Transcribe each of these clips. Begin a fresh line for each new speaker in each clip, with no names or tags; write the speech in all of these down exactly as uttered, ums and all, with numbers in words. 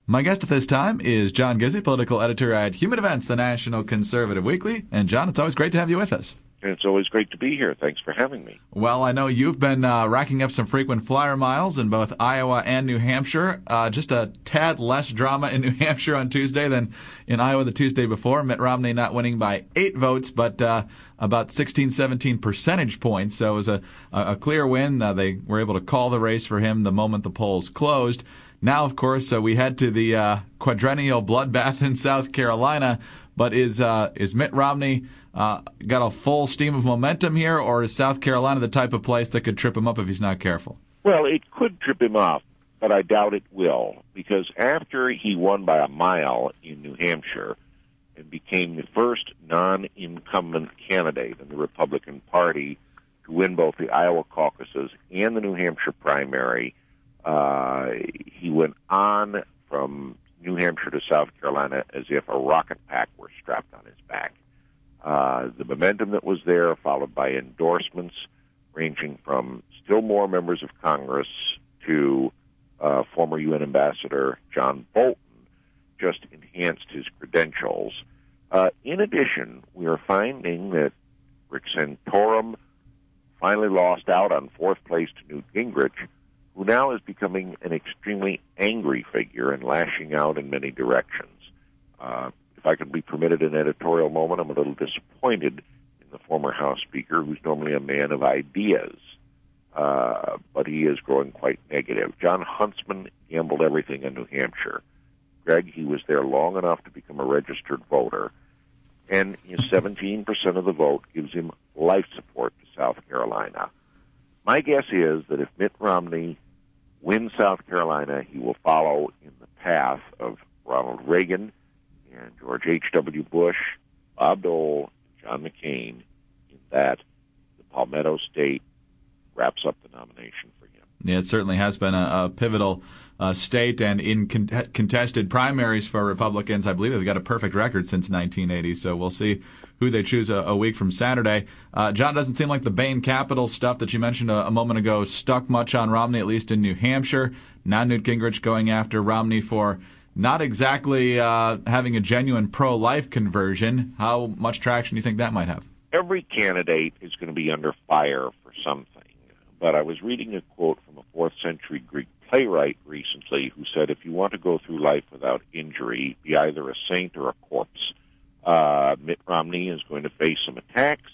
My guest at this time is John Gizzi, political editor at Human Events, the National Conservative Weekly. And John, it's always great to have you with us.
It's always great to be here. Thanks for having me.
Well, I know you've been uh, racking up some frequent flyer miles in both Iowa and New Hampshire. Uh, just a tad less drama in New Hampshire on Tuesday than in Iowa the Tuesday before. Mitt Romney not winning by eight votes, but uh, about sixteen, seventeen percentage points. So it was a, a clear win. Uh, they were able to call the race for him the moment the polls closed. Now, of course, uh, we head to the uh, quadrennial bloodbath in South Carolina. But is uh, is Mitt Romney uh, got a full steam of momentum here, or is South Carolina the type of place that could trip him up if he's not careful?
Well, it could trip him up, but I doubt it will, because after he won by a mile in New Hampshire and became the first non-incumbent candidate in the Republican Party to win both the Iowa caucuses and the New Hampshire primary, uh, he went on from New Hampshire to South Carolina as if a rocket pack were strapped on his back. Uh, the momentum that was there, followed by endorsements ranging from still more members of Congress to uh, former U N Ambassador John Bolton, just enhanced his credentials. Uh, in addition, we are finding that Rick Santorum finally lost out on fourth place to Newt Gingrich, who now is becoming an extremely angry figure and lashing out in many directions. Uh, if I could be permitted an editorial moment, I'm a little disappointed in the former House Speaker, who's normally a man of ideas, uh, but he is growing quite negative. John Huntsman gambled everything in New Hampshire. Greg, he was there long enough to become a registered voter, and his seventeen percent of the vote gives him life support to South Carolina. My guess is that if Mitt Romney wins South Carolina, he will follow in the path of Ronald Reagan and George H W. Bush, Bob Dole, John McCain, in that the Palmetto State wraps up the nomination for him.
Yeah, it certainly has been a, a pivotal uh, state, and in con- contested primaries for Republicans, I believe they've got a perfect record since nineteen eighty, so we'll see who they choose a, a week from Saturday. Uh, John, doesn't seem like the Bain Capital stuff that you mentioned a, a moment ago stuck much on Romney, at least in New Hampshire. Now Newt Gingrich going after Romney for not exactly uh, having a genuine pro-life conversion. How much traction do you think that might have?
Every candidate is going to be under fire for something. But I was reading a quote from a fourth century Greek playwright recently who said, if you want to go through life without injury, be either a saint or a corpse. Uh, Mitt Romney is going to face some attacks,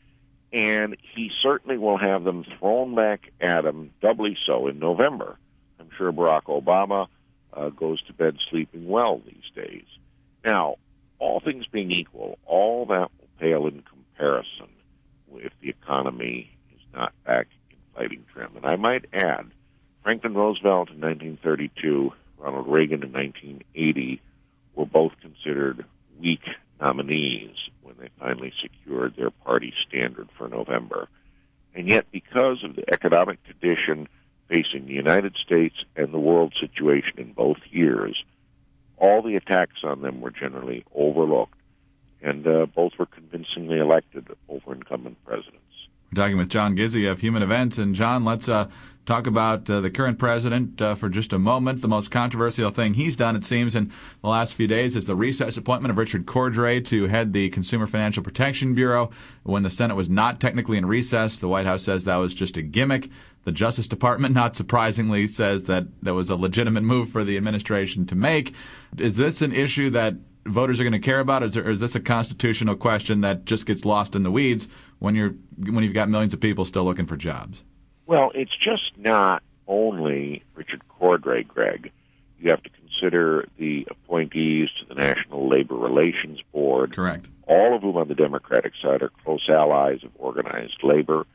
and he certainly will have them thrown back at him, doubly so in November. I'm sure Barack Obama uh, goes to bed sleeping well these days. Now, all things being equal, all that will pale in comparison if the economy is not back in fighting trim. And I might add, Franklin Roosevelt in nineteen thirty-two, Ronald Reagan in nineteen eighty were both considered weak nominees when they finally secured their party standard for November. And yet, because of the economic condition facing the United States and the world situation in both years, all the attacks on them were generally overlooked, and uh, both were convincingly elected over incumbent presidents.
We're talking with John Gizzi of Human Events. And, John, let's uh, talk about uh, the current president uh, for just a moment. The most controversial thing he's done, it seems, in the last few days is the recess appointment of Richard Cordray to head the Consumer Financial Protection Bureau. When the Senate was not technically in recess, the White House says that was just a gimmick. The Justice Department, not surprisingly, says that that was a legitimate move for the administration to make. Is this an issue that voters are going to care about, or is, there, or is this a constitutional question that just gets lost in the weeds when you're when you've got millions of people still looking for jobs?
Well, it's just not only Richard Cordray, Greg. You have to consider the appointees to the National Labor Relations Board.
Correct.
All of whom on the Democratic side are close allies of organized labor.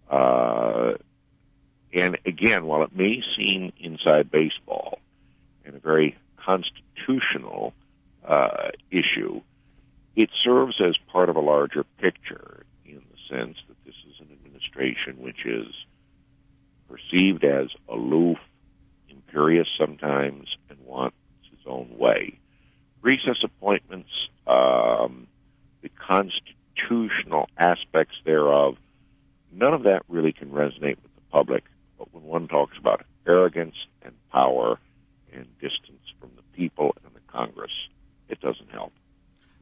Uh, and again, while it may seem inside baseball and a very constitutional Uh, issue, it serves as part of a larger picture in the sense that this is an administration which is perceived as aloof, imperious sometimes, and wants its own way. Recess appointments, um, the constitutional aspects thereof, none of that really can resonate with the public, but when one talks about arrogance and power and distance from the people,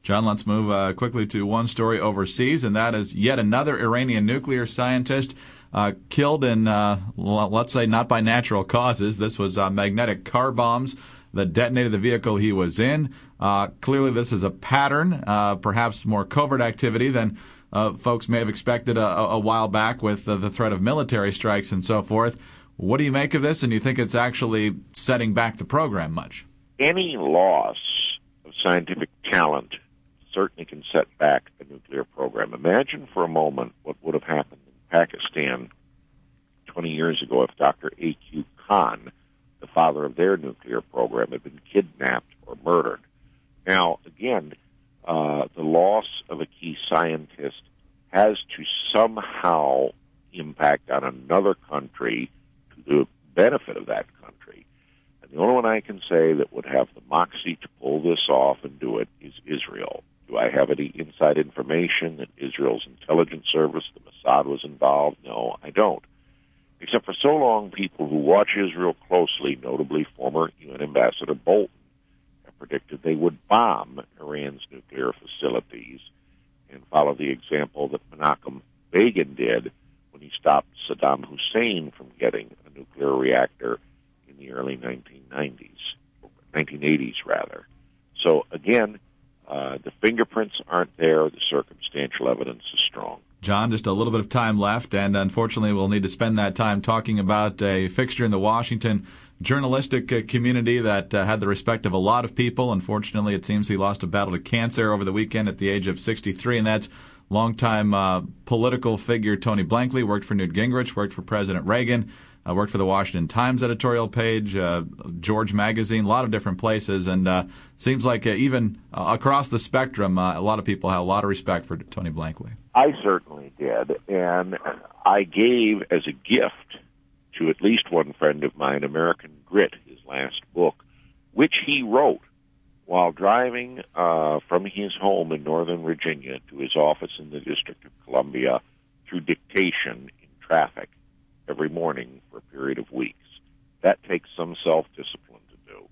John, let's move uh, quickly to one story overseas, and that is yet another Iranian nuclear scientist uh, killed in, uh, let's say, not by natural causes. This was uh, magnetic car bombs that detonated the vehicle he was in. Uh, clearly, this is a pattern, uh, perhaps more covert activity than uh, folks may have expected a, a while back with uh, the threat of military strikes and so forth. What do you make of this, and do you think it's actually setting back the program much?
Any loss of scientific talent certainly can set back a nuclear program. Imagine for a moment what would have happened in Pakistan twenty years ago if Doctor A Q Khan, the father of their nuclear program, had been kidnapped or murdered. Now, again, uh, the loss of a key scientist has to somehow impact on another country to the benefit of that country. And the only one I can say that would have the moxie to pull this off and do it is Israel. Do I have any inside information that Israel's intelligence service, the Mossad, was involved? No, I don't. Except for so long, people who watch Israel closely, notably former U N Ambassador Bolton, have predicted they would bomb Iran's nuclear facilities and follow the example that Menachem Begin did when he stopped Saddam Hussein from getting a nuclear reactor in the early nineteen nineties, nineteen eighties rather. So again, uh, the fingerprints aren't there. The circumstantial evidence is strong.
John, just a little bit of time left, and unfortunately we'll need to spend that time talking about a fixture in the Washington journalistic uh, community that uh, had the respect of a lot of people. Unfortunately, it seems he lost a battle to cancer over the weekend at the age of sixty-three, and that's longtime uh, political figure Tony Blankley. Worked for Newt Gingrich, worked for President Reagan, uh, worked for the Washington Times editorial page, uh, George Magazine, a lot of different places, and uh, seems like uh, even uh, across the spectrum, uh, a lot of people have a lot of respect for Tony Blankley.
I certainly did, and I gave as a gift to at least one friend of mine, American Grit, his last book, which he wrote while driving uh, from his home in Northern Virginia to his office in the District of Columbia through dictation in traffic every morning for a period of weeks. That takes some self-discipline to do.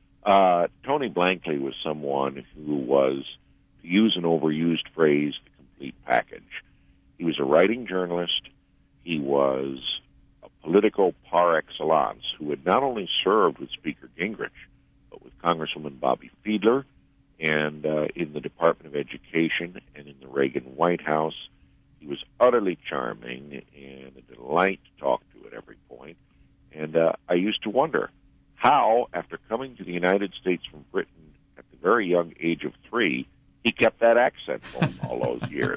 Uh, Tony Blankley was someone who was, to use an overused phrase, the complete package. He was a writing journalist. He was a political par excellence who had not only served with Speaker Gingrich, but with Congresswoman Bobby Fiedler, and uh, in the Department of Education and in the Reagan White House. He was utterly charming and a delight to talk to at every point. And uh, I used to wonder how, after coming to the United States from Britain at the very young age of three, he kept that accent going all those years.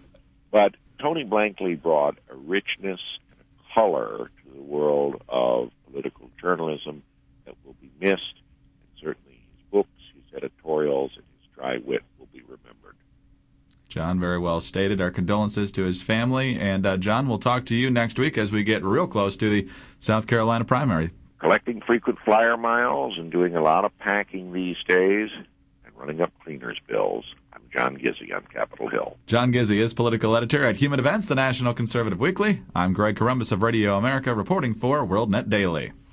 But Tony Blankley brought a richness and a color to the world of political journalism that will be missed. Certainly his books, his editorials, and his dry wit will be remembered.
John, very well stated. Our condolences to his family. And, uh, John, we'll talk to you next week as we get real close to the South Carolina primary.
Collecting frequent flyer miles and doing a lot of packing these days and running up cleaners bills. I'm John Gizzi on Capitol Hill.
John Gizzi is political editor at Human Events, the National Conservative Weekly. I'm Greg Corombos of Radio America, reporting for WorldNet Daily.